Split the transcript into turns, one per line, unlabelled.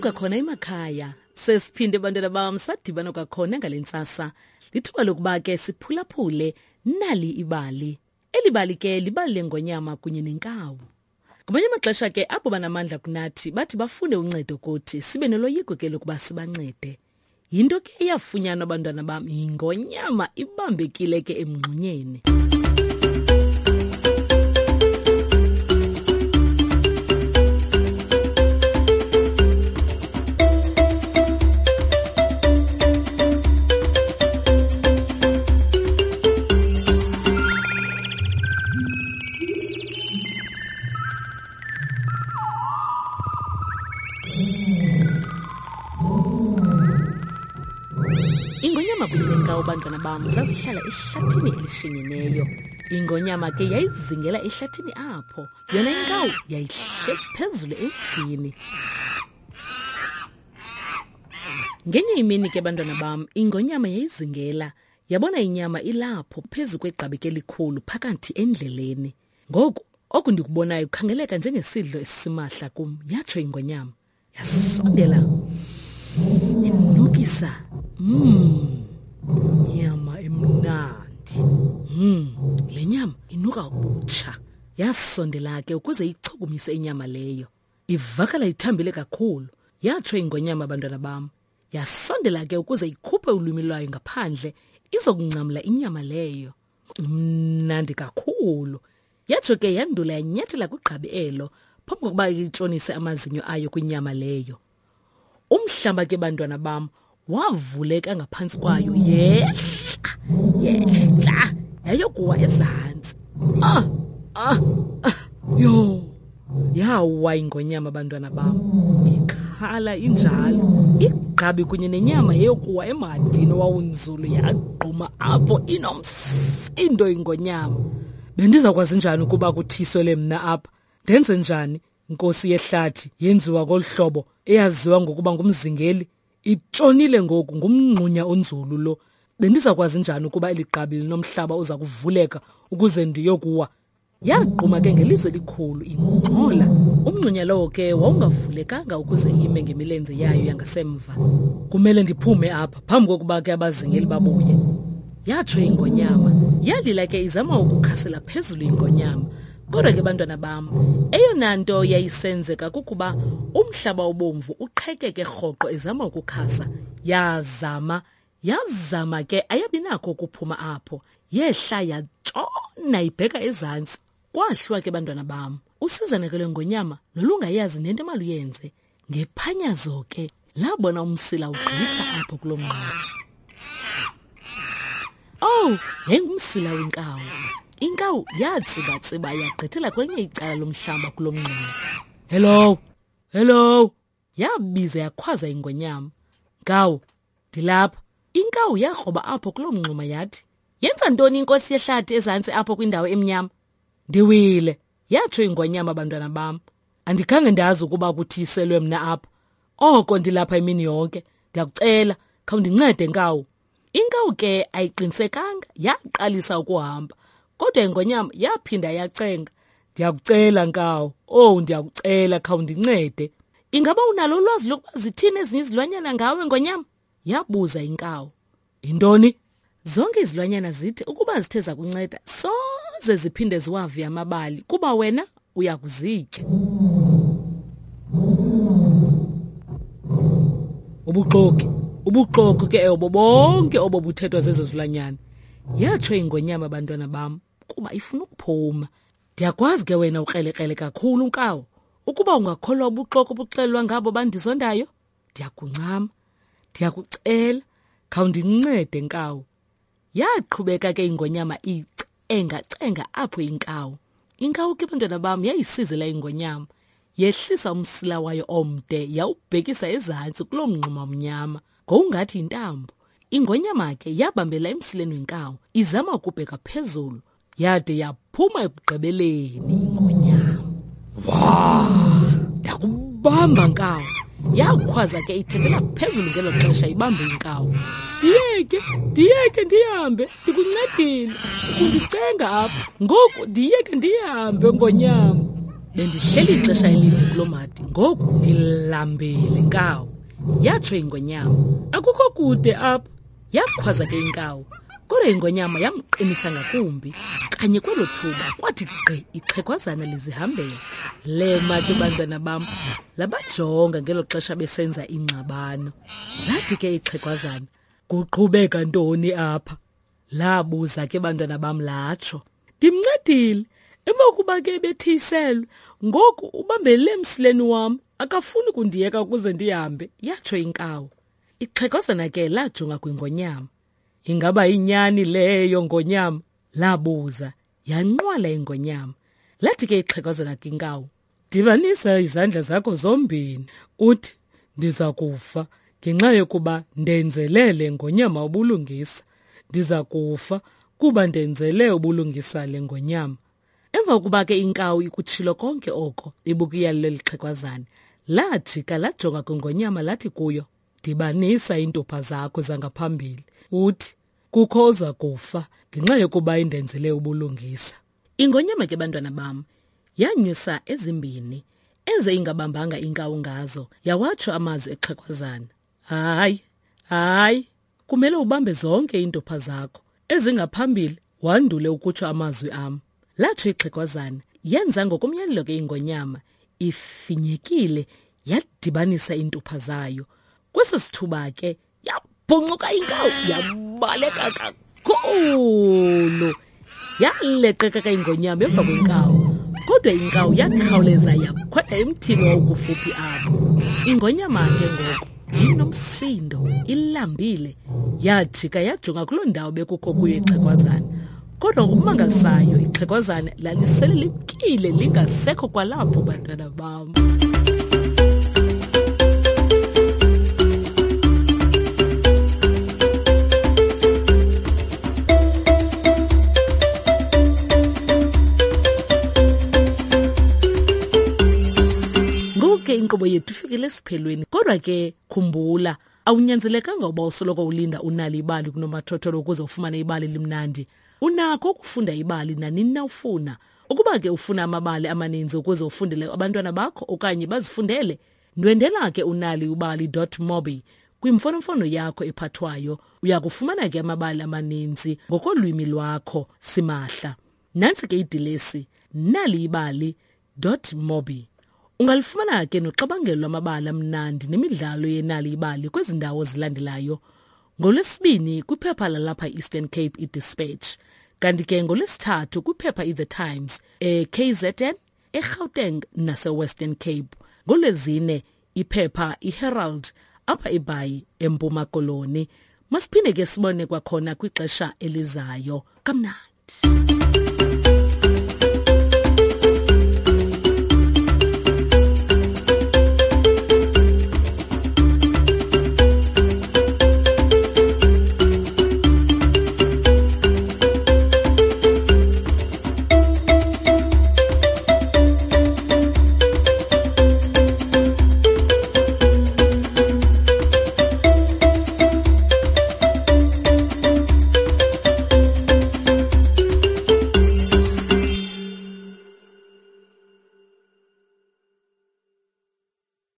Siyakumka khona emakhaya, sesiphinde bantwana bam sadibana kwakhona ngalentsasa. Lithuba lokuba ke siphulaphule nali ibali. Elibali ke libali lengonyama kunye nenkawu. Ngamanye amaxesha ke apho banamandla kunathi bathi bafunde uncedo kuthi sibe noloyiko ke lokuba sibancede. Yinto ke eyafunyanwa abantwana bam ingonyama ibambekile ke emngxunyeni. Ingonyama kunye nenkawu bantwana bam zazihlala ehlathini elishinyeneyo. Ingonyama ke yayizingela ehlathini apho, yona inkawu yayihle phezulu emthini. Ngenye imini ke bantwana bam, ingonyama yayizingela, yabona inyama ilapho phezu kwegqabike elikhulu phakathi endleleni. Ngoku oku ndikubonayo kukhangeleka njengesidlo esisimahla kum, yatsho ingonyama. Yasondela, inukisa. Nyama emnandi. Le nyama inuka ubutsha. Yasondela ke ukuze ichukumise inyama leyo. Ivakala ithambile kakhulu, yatsho ingonyama abantwana bam. Yasondela ke ukuze ikhuphe ulwimi lwayo ngaphandle izokuncamla inyama leyo. Mnandi kakhulu. Yatsho ke yandula yanyathela kwigqabi elo phambi kokuba itshonise amazinyo ayo kwinyama leyo. Umhlaba ke bantwana bam wavuleka ngaphantsi kwayo, yehla yayokuwa ezantsi. Yawa ingonyama abantwana bam, ikhala injalo. Igqabi kunye nenyama yayokuwa emadini wawunzulu, yagquma apho inomsindo ingonyama. Bendizakwazi njani ukuba kuthiswele mna apha? Ndenze njani? Inkosi yehlathi yenziwa ngolu hlobo eyaziwa ngokuba ngumzingeli itshonile ngoku ngumngxunya onzulu lo. Bendizakwazi njani ukuba eligqabi linomhlaba uza kuvuleka ukuze ndiyokuwa? Yagquma ke ngelizwi elikhulu ingxola. Umngxunya lowo ke wawungavulekanga ukuze ime ngemilenze yayo yangasemva. Kumele ndiphume apha phambi kokuba ke abazingeli babuye, yatsho ingonyama. Yalila ke izama ukukhasela phezulu ingonyama. Kodwa ke bantwana bam, eyona nto yayisenzeka kukuba umhlaba obomvu uqhekeke rhoqo ezama ukukhasa. Yazama ke ayabinakho ukuphuma apho. Yehla yatshona ibheka ezantsi. Kwahlwa ke bantwana bam, usizana ke lwengonyama nolungayazi nento emaluyenze. Ngephanyazo ke labona umsila ugqitha apho kulo mngxuma. Yayingumsila wenkawu. Inkawu yatsiba-tsiba yagqithela kwenye icala lomhlaba kulo mngxuma. Hello, yabiza yakhwaza ingonyama. Nkawu, ndilapha. Inkawu yakroba apho kulo mngxuma yathi, yenza ntoni inkosi yehlathi ezantsi apho kwindawo emnyama? Ndiwile, yatsho ingonyama abantwana bam. Andikhange ndazi ukuba kuthiselwe mna apha. Oko ndilapha imini yonke. Ndiyakucela, khawundincede nkawu. Inkawu ke ayiqinisekanga, yaqalisa ukuhamba. Kodwa ingonyama yaphinda yacenga. Ndiyakucela nkawu, ndiyakucela khawundincede. Ingaba unalo ulwazi lokuba zithini ezinye izilwanyana ngawe ngonyama? Yabuza inkawu. Yintoni? Zonke izilwanyana zithi ukuba zithe zakunceda soze ziphinde ziwave amabali kuba wena uyakuzitya. Ubuxoki ke obo bonke obo buthethwa zezo zilwanyana. Yatsho ingonyama abantwana bam kuba ifuna ukuphuma. Ndiyakwazi ke wena ukrelekrele kakhulu nkawu. Ukuba ungakholwa ubuxoki obuxelelwa ngabo bandizondayo, ndiyakuncama. Ndiyakucela, khawundincede nkawu. Yaqhubeka ke ingonyama icenga apho inkawu. Inkawu ke bantwana bam yayisizela ingonyama. Yehlisa umsila wayo omde yawubhekisa ezantsi kulo mngxuma mnyama ngokungathi intambo. Ingonyama ke yabambela emsileni wenkawu izama ukubheka phezulu, yade yaphuma ekugqibeleni ingonyama. Yakubamba nkawu. Yakhwaza ke ithethela phezulu ngelo xesha ibambe inkawu. Ndiyeke ndihambe, ndikuncedile. Undicenga apha. Ngoku ndiyeke ndihambe ngonyama. bendihleli ixesha elide kuloo madi, ngoku ndilambele nkawu, yatsho ingonyama. Akukho kude apha, yakhwaza ke inkawu. Kodwa ingonyama yamqinisa ngakumbi, kanye kwelo thuba kwathi gqi ixhegwazana lizihambela. Lema ke bantwana bam, labajonga ngelo xesha besenza ingxabano. Lathi ke ixhegwazana, kuqhubeka ntoni apha? Labuza ke bantwana bam latsho, ndimncedile, emva kuba ke bethiselwe, ngoku ubambele emsileni wam, akafuni kundiyeka ukuze ndihambe, yatsho inkawu. Ixhegwazana ke lajonga kwingonyama. Ingaba inyani leyo ngonyama? Labuza, yanqwala ingonyama. Lathi ke ixhegwazana kwinkawu, dibanisa izandla zakho zombini, uthi ndiza kufa ngenxa yokuba ndenzelele ngonyama ubulungisa. Ndiza kufa kuba ndenzele ubulungisa le ngonyama. Emva kuba ke inkawu ikutshilo konke oko ibukiyalo lixhegwazana, lajika lajonga kwingonyama lathi kuyo, dibanisa iintupha zakho zangaphambili, uthi kukho oza kufa ngenxa yokuba indenzele ubulungisa. Ingonyama ke bantwana bam yanyusa ezimbini eze ingabambanga inkawu ngazo, yawatsho amazwi exhegwazana, hayi, kumele ubambe zonke iintupha zakho ezingaphambili wandule ukutsho amazwi am. Latsho ixhegwazana, yenza ngokomyalelo ke ingonyama, ifinyekile yadibanisa iintupha zayo. Kweso sithuba ke yabhoncuka inkawu, yabaleka kakhulu, yaleqeka ke ingonyama emva kwenkawu. Kodwa inkawu yakhawuleza yakhwela emthini owawukufuphi apho. Ingonyama ke ngoku yayinomsindo, ilambile, yajika yajonga kuloo ndawo bekukho kuyo ixhegwazana. Kodwa ngokumangalisayo ixhegwazana lalisele limkile lingasekho kwalapho bantwana bam. Inkqubo yethu ifikile esiphelweni, kodwa ke khumbula, awunyanzelekanga uba usoloko ulinda unali ibali kunomathotholo ukuze ufumane ibali limnandi. Unakho ukufunda ibali nanini na ufuna. Ukuba ke ufuna amabali amaninzi ukuze ufundele abantwana bakho okanye bazifundele, ndwendela ke unaliubali.mobi kwimfonomfono yakho ephathwayo. Uya kufumana ke amabali amaninzi ngokolwimi lwakho simahla. Nantsi ke idilesi, naliibali.mobi. Ungalifumana ke noxabangelo lwamabali amnandi nemidlalo yenali ibali kwezi ndawo zilandelayo: ngoLwesibini kwiphepha lalapha Eastern Cape iDispatch, kanti ke ngoLwesithathu kwiphepha iThe Times KZN, eGauteng naseWestern Cape, ngoLwezine iphepha iHerald apha eBhayi eMpuma Koloni. Masiphinde ke sibone kwakhona kwixesha elizayo. Kamnandi.